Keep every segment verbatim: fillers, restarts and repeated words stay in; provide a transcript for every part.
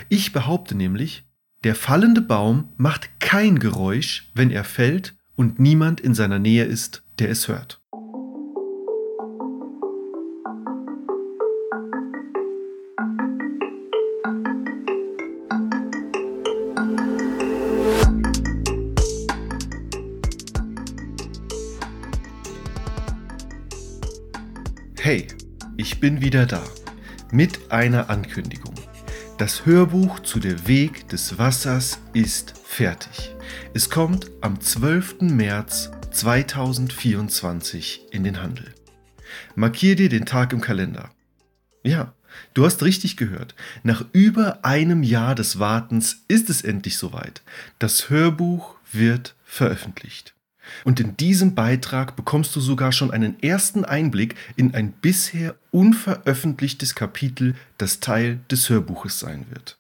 Ich behaupte nämlich, der fallende Baum macht kein Geräusch, wenn er fällt und niemand in seiner Nähe ist, der es hört. Hey, ich bin wieder da mit einer Ankündigung. Das Hörbuch zu Der Weg des Wassers ist fertig. Es kommt am zwölften März zweitausendvierundzwanzig in den Handel. Markier dir den Tag im Kalender. Ja, du hast richtig gehört. Nach über einem Jahr des Wartens ist es endlich soweit. Das Hörbuch wird veröffentlicht. Und in diesem Beitrag bekommst du sogar schon einen ersten Einblick in ein bisher unveröffentlichtes Kapitel, das Teil des Hörbuches sein wird.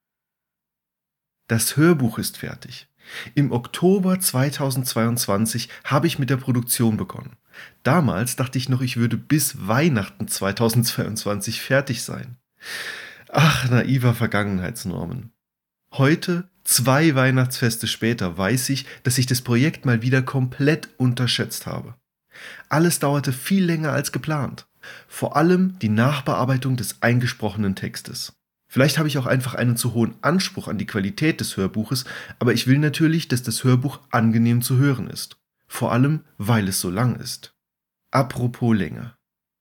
Das Hörbuch ist fertig. Im Oktober zweitausendzweiundzwanzig habe ich mit der Produktion begonnen. Damals dachte ich noch, ich würde bis Weihnachten zweitausendzweiundzwanzig fertig sein. Ach, naiver Vergangenheitsnormen. Heute, zwei Weihnachtsfeste später, weiß ich, dass ich das Projekt mal wieder komplett unterschätzt habe. Alles dauerte viel länger als geplant. Vor allem die Nachbearbeitung des eingesprochenen Textes. Vielleicht habe ich auch einfach einen zu hohen Anspruch an die Qualität des Hörbuches, aber ich will natürlich, dass das Hörbuch angenehm zu hören ist. Vor allem, weil es so lang ist. Apropos Länge.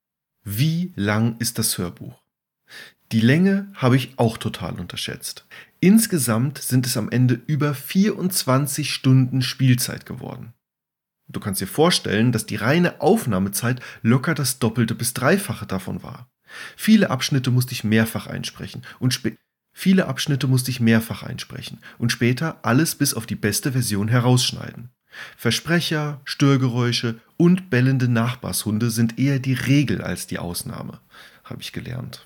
Wie lang ist das Hörbuch? Die Länge habe ich auch total unterschätzt. Insgesamt sind es am Ende über vierundzwanzig Stunden Spielzeit geworden. Du kannst dir vorstellen, dass die reine Aufnahmezeit locker das Doppelte bis Dreifache davon war. Viele Abschnitte musste ich mehrfach einsprechen und spä- viele Abschnitte musste ich mehrfach einsprechen und später alles bis auf die beste Version herausschneiden. Versprecher, Störgeräusche und bellende Nachbarshunde sind eher die Regel als die Ausnahme, habe ich gelernt.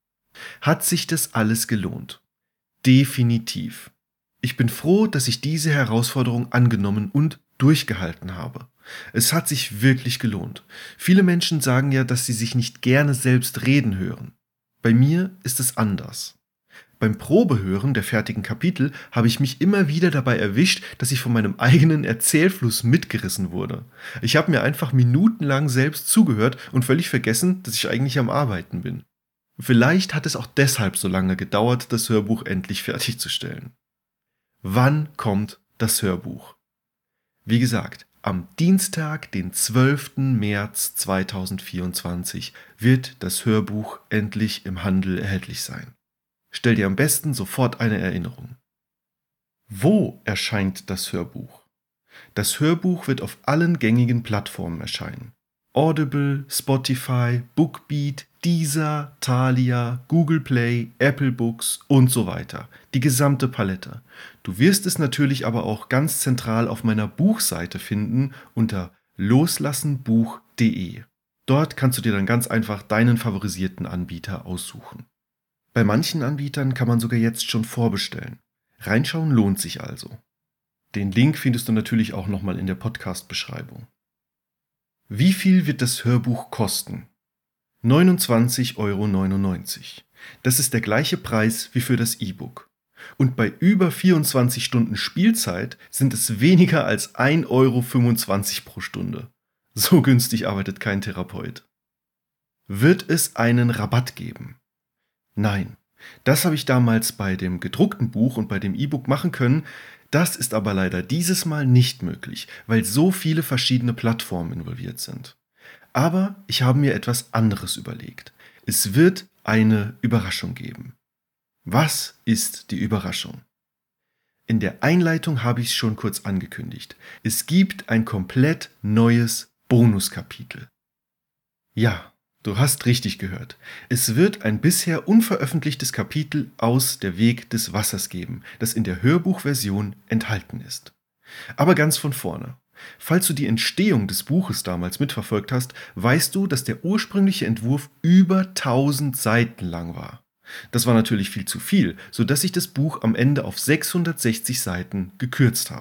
Hat sich das alles gelohnt? Definitiv. Ich bin froh, dass ich diese Herausforderung angenommen und durchgehalten habe. Es hat sich wirklich gelohnt. Viele Menschen sagen ja, dass sie sich nicht gerne selbst reden hören. Bei mir ist es anders. Beim Probehören der fertigen Kapitel habe ich mich immer wieder dabei erwischt, dass ich von meinem eigenen Erzählfluss mitgerissen wurde. Ich habe mir einfach minutenlang selbst zugehört und völlig vergessen, dass ich eigentlich am Arbeiten bin. Vielleicht hat es auch deshalb so lange gedauert, das Hörbuch endlich fertigzustellen. Wann kommt das Hörbuch? Wie gesagt, am Dienstag, den zwölften März zweitausendvierundzwanzig, wird das Hörbuch endlich im Handel erhältlich sein. Stell dir am besten sofort eine Erinnerung. Wo erscheint das Hörbuch? Das Hörbuch wird auf allen gängigen Plattformen erscheinen. Audible, Spotify, Bookbeat, Deezer, Thalia, Google Play, Apple Books und so weiter. Die gesamte Palette. Du wirst es natürlich aber auch ganz zentral auf meiner Buchseite finden unter loslassenbuch punkt de. Dort kannst du dir dann ganz einfach deinen favorisierten Anbieter aussuchen. Bei manchen Anbietern kann man sogar jetzt schon vorbestellen. Reinschauen lohnt sich also. Den Link findest du natürlich auch nochmal in der Podcast-Beschreibung. Wie viel wird das Hörbuch kosten? neunundzwanzig Euro neunundneunzig. Das ist der gleiche Preis wie für das E-Book. Und bei über vierundzwanzig Stunden Spielzeit sind es weniger als ein Euro fünfundzwanzig pro Stunde. So günstig arbeitet kein Therapeut. Wird es einen Rabatt geben? Nein. Das habe ich damals bei dem gedruckten Buch und bei dem E-Book machen können. Das ist aber leider dieses Mal nicht möglich, weil so viele verschiedene Plattformen involviert sind. Aber ich habe mir etwas anderes überlegt. Es wird eine Überraschung geben. Was ist die Überraschung? In der Einleitung habe ich es schon kurz angekündigt. Es gibt ein komplett neues Bonuskapitel. Ja, du hast richtig gehört. Es wird ein bisher unveröffentlichtes Kapitel aus Der Weg des Wassers geben, das in der Hörbuchversion enthalten ist. Aber ganz von vorne. Falls du die Entstehung des Buches damals mitverfolgt hast, weißt du, dass der ursprüngliche Entwurf über tausend Seiten lang war. Das war natürlich viel zu viel, sodass ich das Buch am Ende auf sechshundertsechzig Seiten gekürzt habe.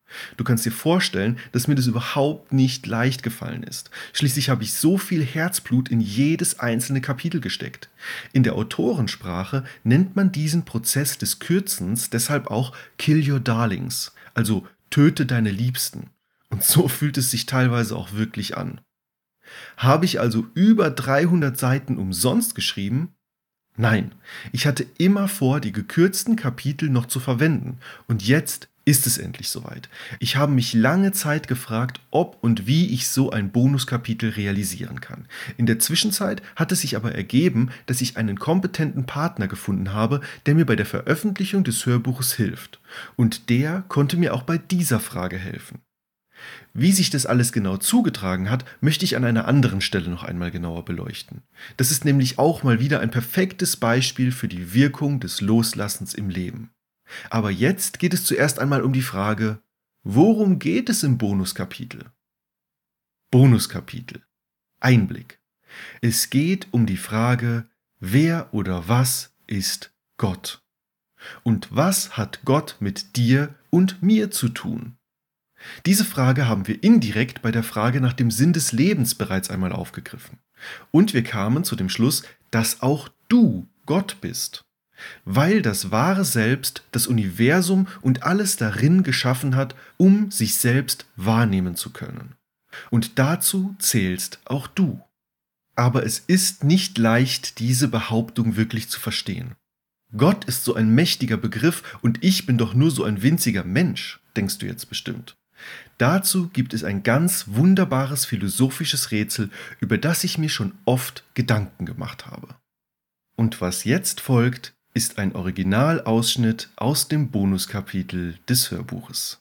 Du kannst dir vorstellen, dass mir das überhaupt nicht leicht gefallen ist. Schließlich habe ich so viel Herzblut in jedes einzelne Kapitel gesteckt. In der Autorensprache nennt man diesen Prozess des Kürzens deshalb auch Kill Your Darlings, also töte deine Liebsten. Und so fühlt es sich teilweise auch wirklich an. Habe ich also über dreihundert Seiten umsonst geschrieben? Nein, ich hatte immer vor, die gekürzten Kapitel noch zu verwenden. Und jetzt ist es endlich soweit. Ich habe mich lange Zeit gefragt, ob und wie ich so ein Bonuskapitel realisieren kann. In der Zwischenzeit hat es sich aber ergeben, dass ich einen kompetenten Partner gefunden habe, der mir bei der Veröffentlichung des Hörbuches hilft. Und der konnte mir auch bei dieser Frage helfen. Wie sich das alles genau zugetragen hat, möchte ich an einer anderen Stelle noch einmal genauer beleuchten. Das ist nämlich auch mal wieder ein perfektes Beispiel für die Wirkung des Loslassens im Leben. Aber jetzt geht es zuerst einmal um die Frage, worum geht es im Bonuskapitel? Bonuskapitel. Einblick. Es geht um die Frage, wer oder was ist Gott? Und was hat Gott mit dir und mir zu tun? Diese Frage haben wir indirekt bei der Frage nach dem Sinn des Lebens bereits einmal aufgegriffen. Und wir kamen zu dem Schluss, dass auch du Gott bist, weil das wahre Selbst das Universum und alles darin geschaffen hat, um sich selbst wahrnehmen zu können. Und dazu zählst auch du. Aber es ist nicht leicht, diese Behauptung wirklich zu verstehen. Gott ist so ein mächtiger Begriff und ich bin doch nur so ein winziger Mensch, denkst du jetzt bestimmt. Dazu gibt es ein ganz wunderbares philosophisches Rätsel, über das ich mir schon oft Gedanken gemacht habe. Und was jetzt folgt, ist ein Originalausschnitt aus dem Bonuskapitel des Hörbuches.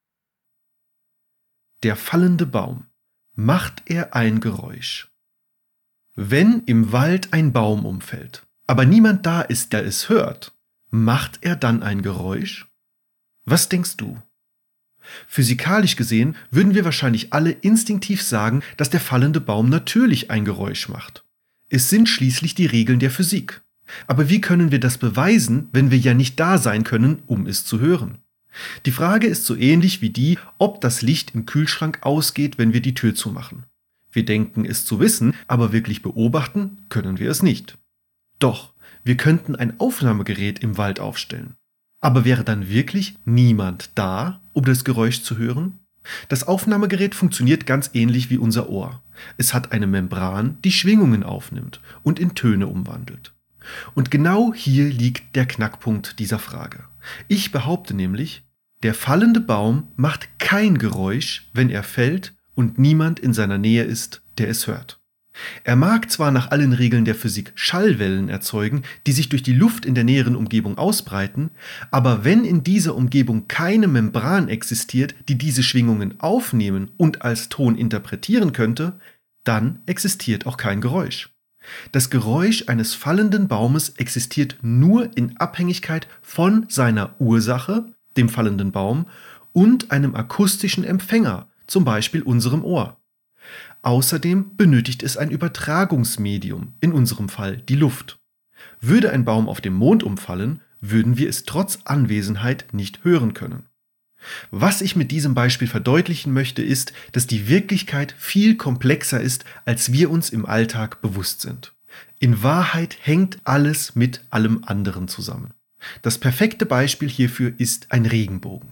Der fallende Baum. Macht er ein Geräusch? Wenn im Wald ein Baum umfällt, aber niemand da ist, der es hört, macht er dann ein Geräusch? Was denkst du? Physikalisch gesehen würden wir wahrscheinlich alle instinktiv sagen, dass der fallende Baum natürlich ein Geräusch macht. Es sind schließlich die Regeln der Physik. Aber wie können wir das beweisen, wenn wir ja nicht da sein können, um es zu hören? Die Frage ist so ähnlich wie die, ob das Licht im Kühlschrank ausgeht, wenn wir die Tür zumachen. Wir denken es zu wissen, aber wirklich beobachten können wir es nicht. Doch, wir könnten ein Aufnahmegerät im Wald aufstellen. Aber wäre dann wirklich niemand da, um das Geräusch zu hören? Das Aufnahmegerät funktioniert ganz ähnlich wie unser Ohr. Es hat eine Membran, die Schwingungen aufnimmt und in Töne umwandelt. Und genau hier liegt der Knackpunkt dieser Frage. Ich behaupte nämlich, der fallende Baum macht kein Geräusch, wenn er fällt und niemand in seiner Nähe ist, der es hört. Er mag zwar nach allen Regeln der Physik Schallwellen erzeugen, die sich durch die Luft in der näheren Umgebung ausbreiten, aber wenn in dieser Umgebung keine Membran existiert, die diese Schwingungen aufnehmen und als Ton interpretieren könnte, dann existiert auch kein Geräusch. Das Geräusch eines fallenden Baumes existiert nur in Abhängigkeit von seiner Ursache, dem fallenden Baum, und einem akustischen Empfänger, zum Beispiel unserem Ohr. Außerdem benötigt es ein Übertragungsmedium, in unserem Fall die Luft. Würde ein Baum auf dem Mond umfallen, würden wir es trotz Anwesenheit nicht hören können. Was ich mit diesem Beispiel verdeutlichen möchte, ist, dass die Wirklichkeit viel komplexer ist, als wir uns im Alltag bewusst sind. In Wahrheit hängt alles mit allem anderen zusammen. Das perfekte Beispiel hierfür ist ein Regenbogen.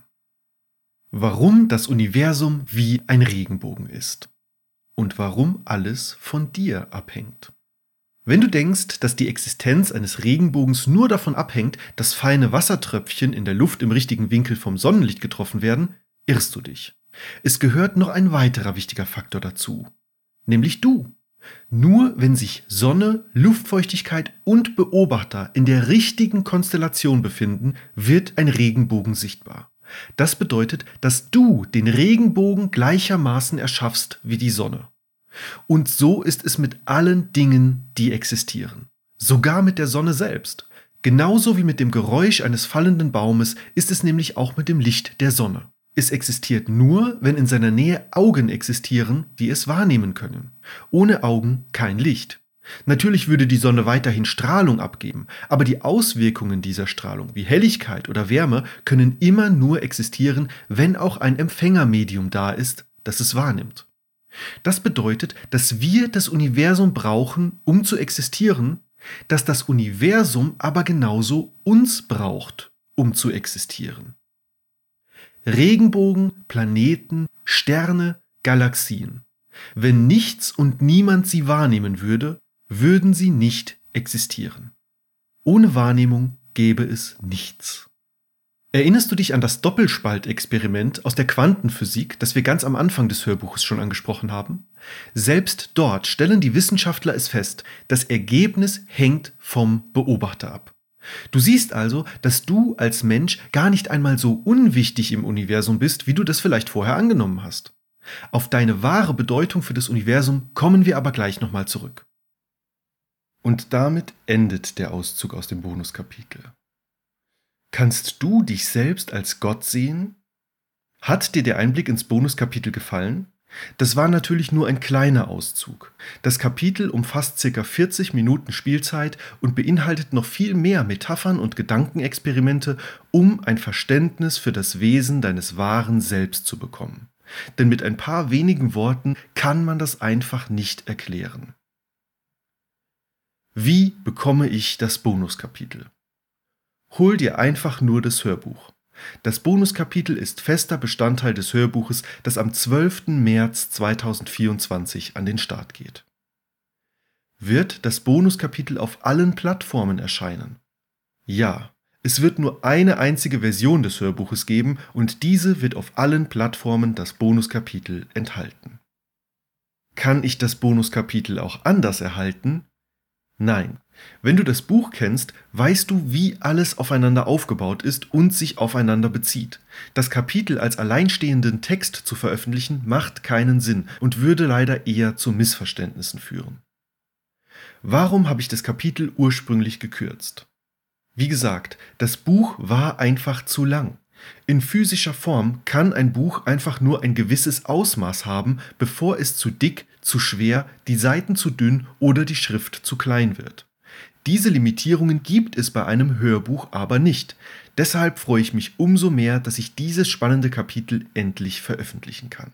Warum das Universum wie ein Regenbogen ist. Und warum alles von dir abhängt. Wenn du denkst, dass die Existenz eines Regenbogens nur davon abhängt, dass feine Wassertröpfchen in der Luft im richtigen Winkel vom Sonnenlicht getroffen werden, irrst du dich. Es gehört noch ein weiterer wichtiger Faktor dazu, nämlich du. Nur wenn sich Sonne, Luftfeuchtigkeit und Beobachter in der richtigen Konstellation befinden, wird ein Regenbogen sichtbar. Das bedeutet, dass du den Regenbogen gleichermaßen erschaffst wie die Sonne. Und so ist es mit allen Dingen, die existieren. Sogar mit der Sonne selbst. Genauso wie mit dem Geräusch eines fallenden Baumes ist es nämlich auch mit dem Licht der Sonne. Es existiert nur, wenn in seiner Nähe Augen existieren, die es wahrnehmen können. Ohne Augen kein Licht. Natürlich würde die Sonne weiterhin Strahlung abgeben, aber die Auswirkungen dieser Strahlung wie Helligkeit oder Wärme können immer nur existieren, wenn auch ein Empfängermedium da ist, das es wahrnimmt. Das bedeutet, dass wir das Universum brauchen, um zu existieren, dass das Universum aber genauso uns braucht, um zu existieren. Regenbogen, Planeten, Sterne, Galaxien. Wenn nichts und niemand sie wahrnehmen würde, würden sie nicht existieren. Ohne Wahrnehmung gäbe es nichts. Erinnerst du dich an das Doppelspaltexperiment aus der Quantenphysik, das wir ganz am Anfang des Hörbuches schon angesprochen haben? Selbst dort stellen die Wissenschaftler es fest, das Ergebnis hängt vom Beobachter ab. Du siehst also, dass du als Mensch gar nicht einmal so unwichtig im Universum bist, wie du das vielleicht vorher angenommen hast. Auf deine wahre Bedeutung für das Universum kommen wir aber gleich nochmal zurück. Und damit endet der Auszug aus dem Bonuskapitel. Kannst du dich selbst als Gott sehen? Hat dir der Einblick ins Bonuskapitel gefallen? Das war natürlich nur ein kleiner Auszug. Das Kapitel umfasst ca. vierzig Minuten Spielzeit und beinhaltet noch viel mehr Metaphern und Gedankenexperimente, um ein Verständnis für das Wesen deines wahren Selbst zu bekommen. Denn mit ein paar wenigen Worten kann man das einfach nicht erklären. Wie bekomme ich das Bonuskapitel? Hol dir einfach nur das Hörbuch. Das Bonuskapitel ist fester Bestandteil des Hörbuches, das am zwölften März zweitausendvierundzwanzig an den Start geht. Wird das Bonuskapitel auf allen Plattformen erscheinen? Ja, es wird nur eine einzige Version des Hörbuches geben und diese wird auf allen Plattformen das Bonuskapitel enthalten. Kann ich das Bonuskapitel auch anders erhalten? Nein. Wenn du das Buch kennst, weißt du, wie alles aufeinander aufgebaut ist und sich aufeinander bezieht. Das Kapitel als alleinstehenden Text zu veröffentlichen, macht keinen Sinn und würde leider eher zu Missverständnissen führen. Warum habe ich das Kapitel ursprünglich gekürzt? Wie gesagt, das Buch war einfach zu lang. In physischer Form kann ein Buch einfach nur ein gewisses Ausmaß haben, bevor es zu dick, zu schwer, die Seiten zu dünn oder die Schrift zu klein wird. Diese Limitierungen gibt es bei einem Hörbuch aber nicht. Deshalb freue ich mich umso mehr, dass ich dieses spannende Kapitel endlich veröffentlichen kann.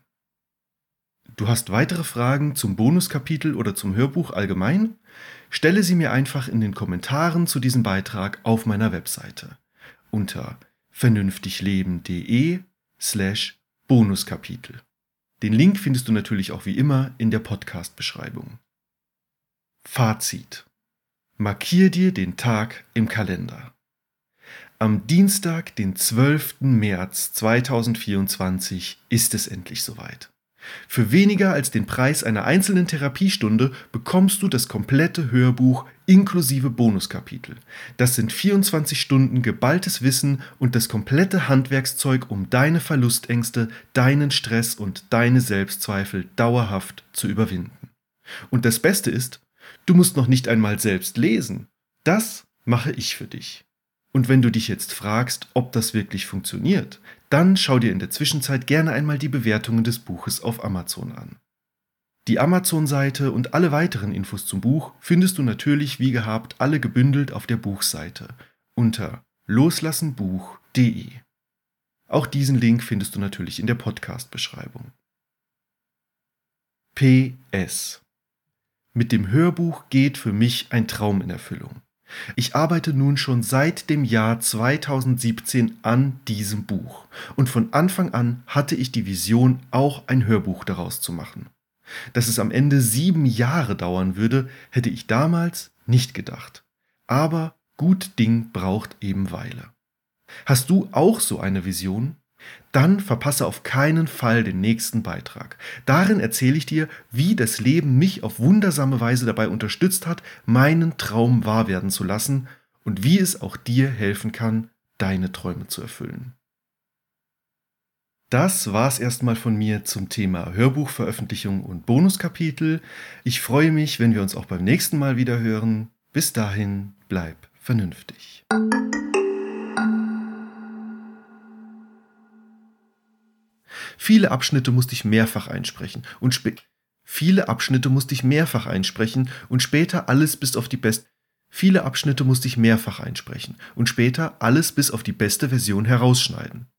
Du hast weitere Fragen zum Bonuskapitel oder zum Hörbuch allgemein? Stelle sie mir einfach in den Kommentaren zu diesem Beitrag auf meiner Webseite unter vernünftigleben.de slash Bonuskapitel. Den Link findest du natürlich auch wie immer in der Podcast-Beschreibung. Fazit. Markier dir den Tag im Kalender. Am Dienstag, den zwölften März zweitausendvierundzwanzig, ist es endlich soweit. Für weniger als den Preis einer einzelnen Therapiestunde bekommst du das komplette Hörbuch inklusive Bonuskapitel. Das sind vierundzwanzig Stunden geballtes Wissen und das komplette Handwerkszeug, um deine Verlustängste, deinen Stress und deine Selbstzweifel dauerhaft zu überwinden. Und das Beste ist, du musst noch nicht einmal selbst lesen. Das mache ich für dich. Und wenn du dich jetzt fragst, ob das wirklich funktioniert, dann schau dir in der Zwischenzeit gerne einmal die Bewertungen des Buches auf Amazon an. Die Amazon-Seite und alle weiteren Infos zum Buch findest du natürlich wie gehabt alle gebündelt auf der Buchseite unter loslassenbuch punkt de. Auch diesen Link findest du natürlich in der Podcast-Beschreibung. P S. Mit dem Hörbuch geht für mich ein Traum in Erfüllung. Ich arbeite nun schon seit dem Jahr zweitausendsiebzehn an diesem Buch und von Anfang an hatte ich die Vision, auch ein Hörbuch daraus zu machen. Dass es am Ende sieben Jahre dauern würde, hätte ich damals nicht gedacht. Aber gut Ding braucht eben Weile. Hast du auch so eine Vision? Dann verpasse auf keinen Fall den nächsten Beitrag. Darin erzähle ich dir, wie das Leben mich auf wundersame Weise dabei unterstützt hat, meinen Traum wahr werden zu lassen und wie es auch dir helfen kann, deine Träume zu erfüllen. Das war's erstmal von mir zum Thema Hörbuchveröffentlichung und Bonuskapitel. Ich freue mich, wenn wir uns auch beim nächsten Mal wieder hören. Bis dahin, bleib vernünftig. Viele Abschnitte musste ich mehrfach einsprechen und, spe Viele Abschnitte musste ich mehrfach einsprechen und später alles bis auf die best Viele Abschnitte musste ich mehrfach einsprechen und später alles bis auf die beste Version herausschneiden.